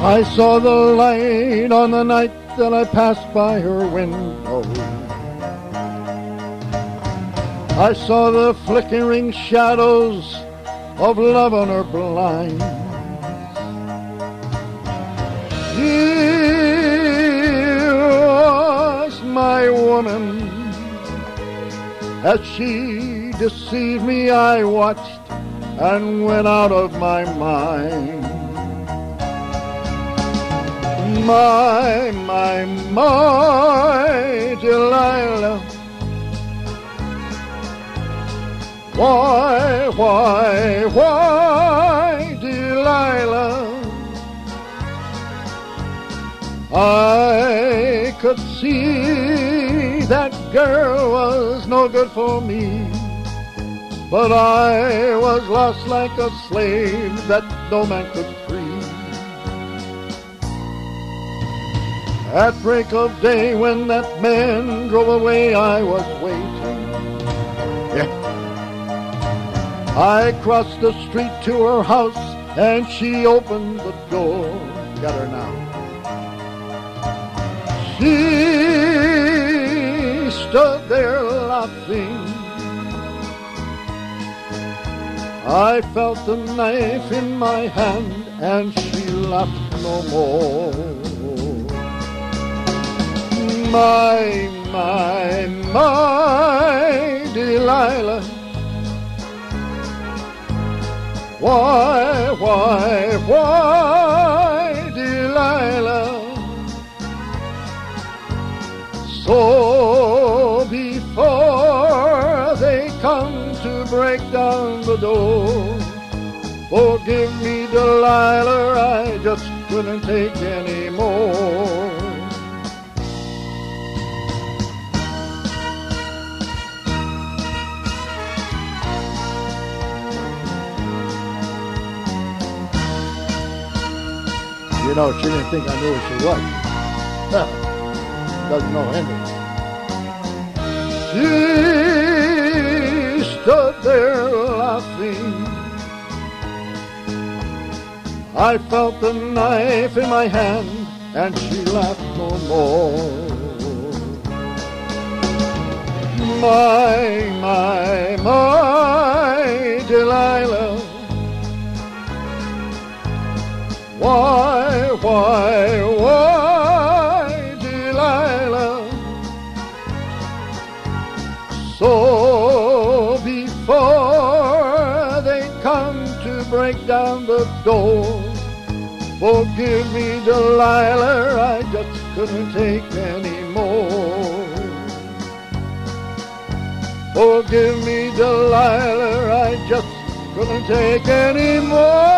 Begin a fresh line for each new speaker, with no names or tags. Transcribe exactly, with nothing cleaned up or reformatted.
I saw the light on the night that I passed by her window. I saw the flickering shadows of love on her blind. She was my woman. As she deceived me, I watched and went out of my mind. My, my, my Delilah. Why, why, why, Delilah? I could see that girl was no good for me, but I was lost like a slave that no man could free. At break of day when that man drove away, I was waiting. Yeah. I crossed the street to her house and she opened the door. Got her now. She stood there laughing. I felt the knife in my hand and she laughed no more. My, my, my Delilah. Why, why, why, Delilah? So before they come to break down the door, forgive me, Delilah, I just couldn't take any more. You know, she didn't think I knew who she was. Doesn't know Henry. She stood there laughing. I felt the knife in my hand and she laughed no more. My, my, my Delilah. Why, why, why, Delilah? So before they come to break down the door, forgive me, Delilah, I just couldn't take any more. Forgive me, Delilah, I just couldn't take any more.